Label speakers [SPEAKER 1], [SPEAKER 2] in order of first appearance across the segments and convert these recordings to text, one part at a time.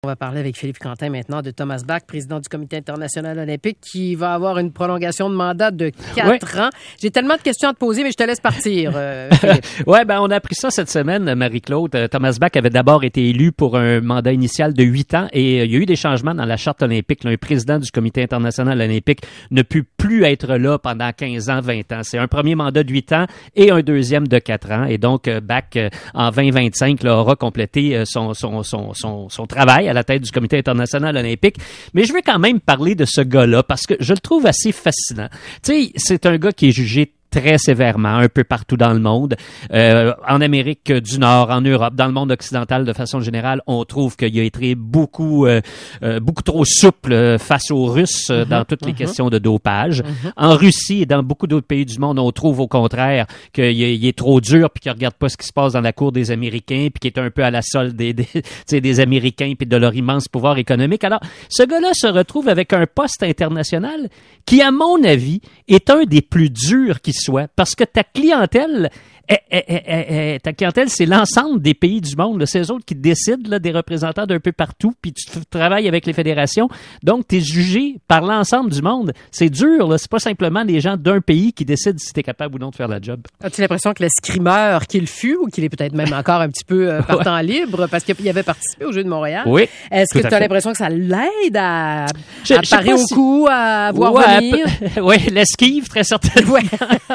[SPEAKER 1] On va parler avec Philippe Quentin maintenant de Thomas Bach, président du Comité international olympique, qui va avoir une prolongation de mandat de 4 ans. J'ai tellement de questions à te poser, mais je te laisse partir, Philippe.
[SPEAKER 2] On a appris ça cette semaine, Marie-Claude. Thomas Bach avait d'abord été élu pour un mandat initial de 8 ans et il y a eu des changements dans la charte olympique. Un président du Comité international olympique ne peut plus être là pendant 15 ans, 20 ans. C'est un premier mandat de 8 ans et un deuxième de 4 ans. Et donc, Bach, en 2025, là, aura complété son travail à la tête du Comité international olympique. Mais je veux quand même parler de ce gars-là parce que je le trouve assez fascinant. Tu sais, c'est un gars qui est jugé très sévèrement, un peu partout dans le monde. En Amérique du Nord, en Europe, dans le monde occidental de façon générale, on trouve qu'il a été beaucoup trop souple face aux Russes dans toutes les questions de dopage. En Russie et dans beaucoup d'autres pays du monde, on trouve au contraire qu'il est trop dur puis qu'il regarde pas ce qui se passe dans la cour des Américains puis qu'il est un peu à la solde des Américains puis de leur immense pouvoir économique. Alors, ce gars-là se retrouve avec un poste international qui, à mon avis, est un des plus durs qui soit, parce que ta clientèle, c'est l'ensemble des pays du monde. C'est eux autres qui décident, là, des représentants d'un peu partout, puis tu travailles avec les fédérations. Donc, tu es jugé par l'ensemble du monde. C'est dur, là. C'est pas simplement les gens d'un pays qui décident si tu es capable ou non de faire la job.
[SPEAKER 1] As-tu l'impression que l'escrimeur qu'il fut, ou qu'il est peut-être même encore un petit peu partant libre, parce qu'il avait participé aux Jeux de Montréal,
[SPEAKER 2] oui,
[SPEAKER 1] est-ce que tu as l'impression que ça l'aide à parer au coup, à voir venir?
[SPEAKER 2] Oui, l'esquive, très certainement. Ouais.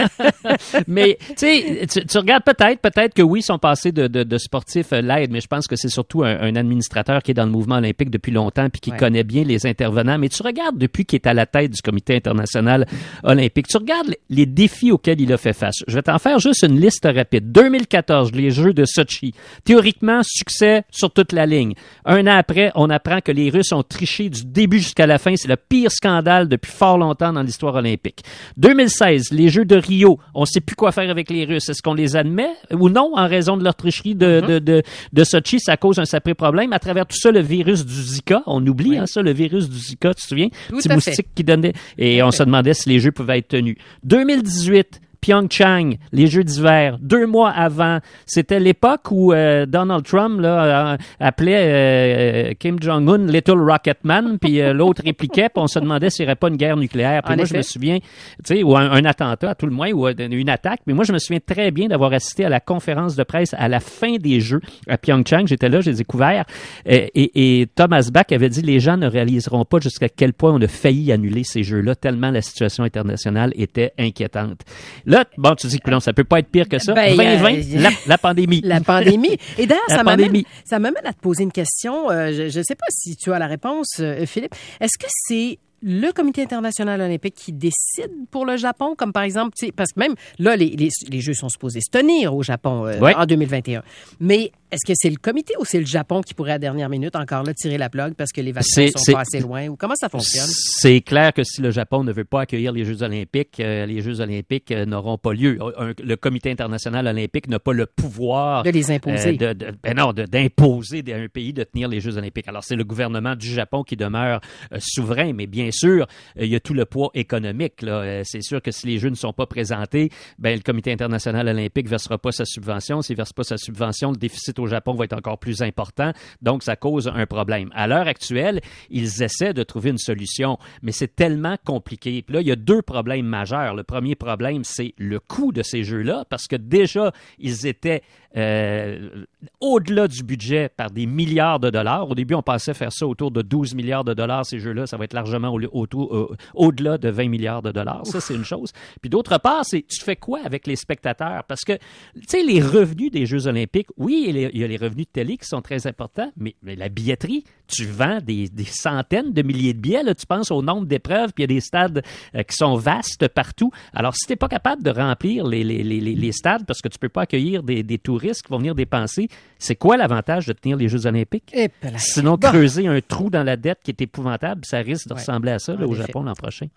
[SPEAKER 2] Mais, tu regardes peut-être que oui, son passé de sportif l'aide, mais je pense que c'est surtout un administrateur qui est dans le mouvement olympique depuis longtemps puis qui connaît bien les intervenants. Mais tu regardes depuis qu'il est à la tête du Comité international olympique, tu regardes les défis auxquels il a fait face. Je vais t'en faire juste une liste rapide. 2014, les Jeux de Sochi. Théoriquement, succès sur toute la ligne. Un an après, on apprend que les Russes ont triché du début jusqu'à la fin. C'est le pire scandale depuis fort longtemps dans l'histoire olympique. 2016, les Jeux de Rio. On ne sait plus quoi faire avec les Russes. Est-ce qu'on les admet ou non en raison de leur tricherie de Sochi? Ça cause un sacré problème. À travers tout ça, le virus du Zika, on oublie ça, le virus du Zika, tu te souviens? Petit moustique qui donnait. Et on se demandait si les Jeux pouvaient être tenus. 2018, Pyeongchang, les Jeux d'hiver, 2 mois avant, c'était l'époque où Donald Trump là, appelait Kim Jong-un Little Rocket Man, puis l'autre répliquait, puis on se demandait s'il n'y aurait pas une guerre nucléaire. Puis moi, je me souviens, tu sais, ou un attentat à tout le moins, ou une attaque, mais moi, je me souviens très bien d'avoir assisté à la conférence de presse à la fin des Jeux à Pyeongchang. J'étais là, j'ai découvert, et Thomas Bach avait dit, les gens ne réaliseront pas jusqu'à quel point on a failli annuler ces Jeux-là, tellement la situation internationale était inquiétante. Là, bon, tu dis que non, ça peut pas être pire que ça. 2020, la pandémie.
[SPEAKER 1] La pandémie. Et d'ailleurs, ça m'amène à te poser une question. Je ne sais pas si tu as la réponse, Philippe. Est-ce que c'est le Comité international olympique qui décide pour le Japon, comme par exemple, parce que même là, les Jeux sont supposés se tenir au Japon en 2021. Mais est-ce que c'est le comité ou c'est le Japon qui pourrait à la dernière minute encore là tirer la plug parce que les vaccins sont pas assez loin? Ou comment ça fonctionne?
[SPEAKER 2] C'est clair que si le Japon ne veut pas accueillir les Jeux olympiques n'auront pas lieu. Le Comité international olympique n'a pas le pouvoir
[SPEAKER 1] de les imposer.
[SPEAKER 2] D'imposer à un pays de tenir les Jeux olympiques. Alors, c'est le gouvernement du Japon qui demeure souverain, mais bien sûr, il y a tout le poids économique, là. C'est sûr que si les Jeux ne sont pas présentés, le Comité international olympique ne versera pas sa subvention. S'il ne verse pas sa subvention, le déficit au Japon va être encore plus important. Donc, ça cause un problème. À l'heure actuelle, ils essaient de trouver une solution, mais c'est tellement compliqué. Puis là, il y a 2 problèmes majeurs. Le premier problème, c'est le coût de ces Jeux-là, parce que déjà, ils étaient au-delà du budget par des milliards de dollars. Au début, on pensait faire ça autour de 12 milliards de dollars, ces Jeux-là. Ça va être largement au-delà de 20 milliards de dollars. Ça, c'est une chose. Puis d'autre part, tu fais quoi avec les spectateurs? Parce que, tu sais, les revenus des Jeux olympiques, oui, il y a les revenus de télé qui sont très importants, mais la billetterie, tu vends des centaines de milliers de billets. Là, tu penses au nombre d'épreuves, puis il y a des stades qui sont vastes partout. Alors, si tu n'es pas capable de remplir les stades parce que tu ne peux pas accueillir des touristes qui vont venir dépenser, c'est quoi l'avantage de tenir les Jeux olympiques? Sinon, creuser un trou dans la dette qui est épouvantable, ça risque de ressembler à ça là, au Japon l'an prochain.